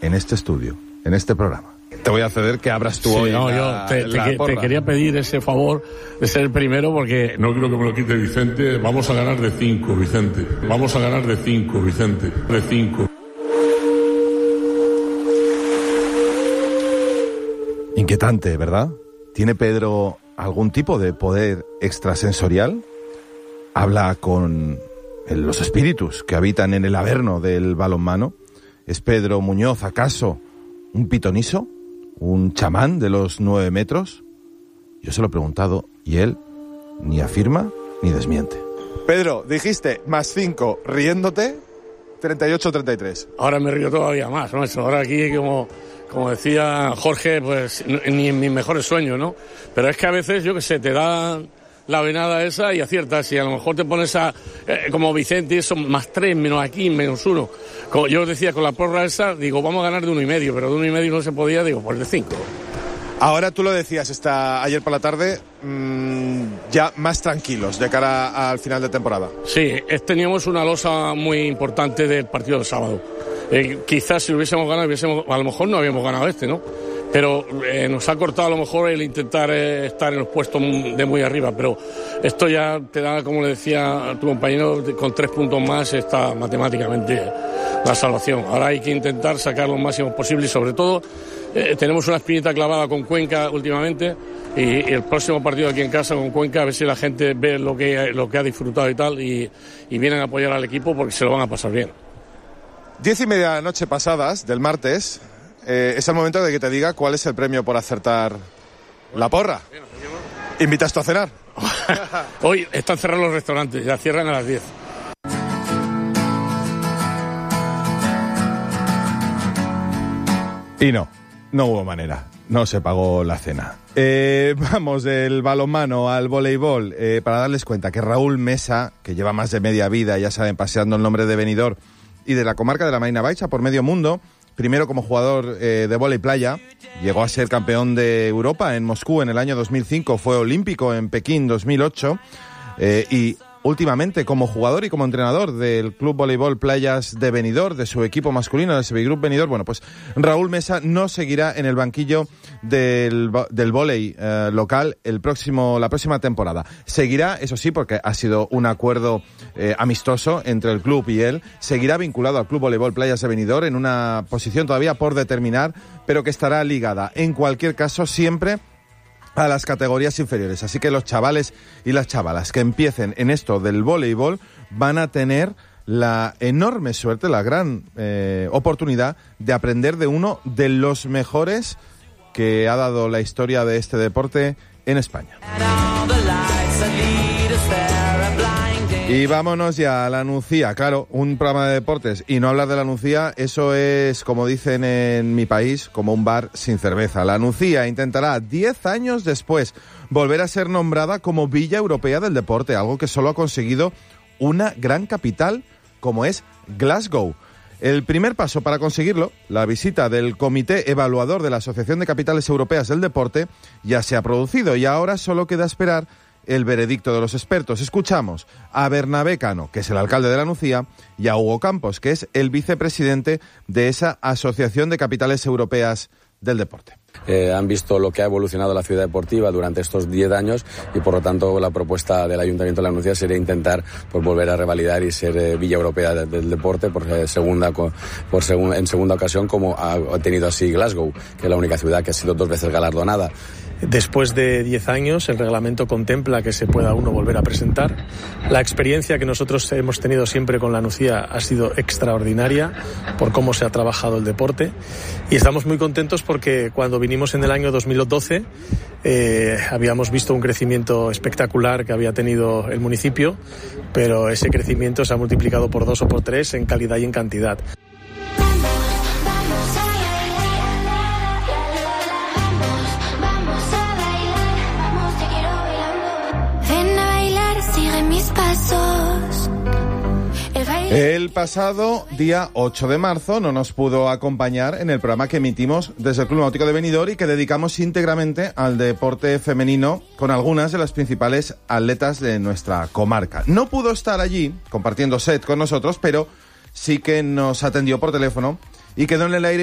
en este estudio, en este programa. Te voy a ceder que abras tú hoy. No, te quería pedir ese favor de ser el primero porque... No creo que me lo quite Vicente. Vamos a ganar de 5, Vicente. Vamos a ganar de 5, Vicente. De 5. Inquietante, ¿verdad? ¿Tiene Pedro algún tipo de poder extrasensorial? ¿Habla con los espíritus que habitan en el averno del balonmano? ¿Es Pedro Muñoz, acaso, un pitoniso? ¿Un chamán de los 9 metros? Yo se lo he preguntado y él ni afirma ni desmiente. Pedro, dijiste +5 riéndote, 38-33. Ahora me río todavía más, ¿no? Ahora aquí, como decía Jorge, pues ni en mis mejores sueños, ¿no? Pero es que a veces, yo qué sé, te da la venada esa y aciertas, y a lo mejor te pones como Vicente, eso, +3, menos aquí, -1. Como yo decía, con la porra esa, digo, vamos a ganar de 1,5, pero de 1,5 no se podía, digo, pues de 5. Ahora tú lo decías ayer por la tarde, ya más tranquilos de cara al final de temporada. Sí, teníamos una losa muy importante del partido del sábado. Quizás si lo hubiésemos ganado, a lo mejor no habíamos ganado ¿no? Pero nos ha cortado a lo mejor el intentar estar en los puestos de muy arriba, pero esto ya te da, como le decía a tu compañero, con 3 puntos más está matemáticamente la salvación. Ahora hay que intentar sacar lo máximo posible y sobre todo tenemos una espinita clavada con Cuenca últimamente y el próximo partido aquí en casa con Cuenca, a ver si la gente ve lo que ha disfrutado y tal y vienen a apoyar al equipo porque se lo van a pasar bien. 10:30 de la noche pasadas, del martes, es el momento de que te diga cuál es el premio por acertar la porra. ¿Invitas tú a cenar? Hoy están cerrados los restaurantes, ya cierran a las 10. Y no hubo manera, no se pagó la cena. Vamos del balonmano al voleibol, para darles cuenta que Raúl Mesa, que lleva más de media vida, ya saben, paseando el nombre de Benidorm y de la comarca de la Marina Baixa por medio mundo, primero como jugador de vóley playa, llegó a ser campeón de Europa en Moscú en el año 2005, fue olímpico en Pekín 2008 y últimamente como jugador y como entrenador del Club Voleibol Playas de Benidorm, de su equipo masculino, del Sevilla Group Benidorm. Bueno, pues Raúl Mesa no seguirá en el banquillo del vóley local la próxima temporada. Seguirá, eso sí, porque ha sido un acuerdo amistoso entre el club y él, seguirá vinculado al Club Voleibol Playas de Benidorm en una posición todavía por determinar, pero que estará ligada, en cualquier caso, siempre a las categorías inferiores. Así que los chavales y las chavalas que empiecen en esto del voleibol van a tener la enorme suerte, la gran oportunidad de aprender de uno de los mejores que ha dado la historia de este deporte en España. Y vámonos ya a la Nucía. Claro, un programa de deportes y no hablar de la Nucía, eso es, como dicen en mi país, como un bar sin cerveza. La Nucía intentará 10 años después volver a ser nombrada como Villa Europea del Deporte, algo que solo ha conseguido una gran capital como es Glasgow. El primer paso para conseguirlo, la visita del Comité Evaluador de la Asociación de Capitales Europeas del Deporte, ya se ha producido y ahora solo queda esperar el veredicto de los expertos. Escuchamos a Bernabé Cano, que es el alcalde de la Nucía, y a Hugo Campos, que es el vicepresidente de esa Asociación de Capitales Europeas del Deporte. Han visto lo que ha evolucionado la ciudad deportiva durante estos 10 años y por lo tanto la propuesta del Ayuntamiento de la Nucía sería intentar volver a revalidar y ser Villa Europea del Deporte en segunda ocasión, como ha tenido así Glasgow, que es la única ciudad que ha sido 2 veces galardonada. Después de 10 años, el reglamento contempla que se pueda uno volver a presentar. La experiencia que nosotros hemos tenido siempre con la Nucía ha sido extraordinaria por cómo se ha trabajado el deporte y estamos muy contentos porque cuando vinimos en el año 2012 habíamos visto un crecimiento espectacular que había tenido el municipio, pero ese crecimiento se ha multiplicado por 2 o por 3 en calidad y en cantidad. El pasado día 8 de marzo no nos pudo acompañar en el programa que emitimos desde el Club Náutico de Benidorm y que dedicamos íntegramente al deporte femenino con algunas de las principales atletas de nuestra comarca. No pudo estar allí compartiendo set con nosotros, pero sí que nos atendió por teléfono y quedó en el aire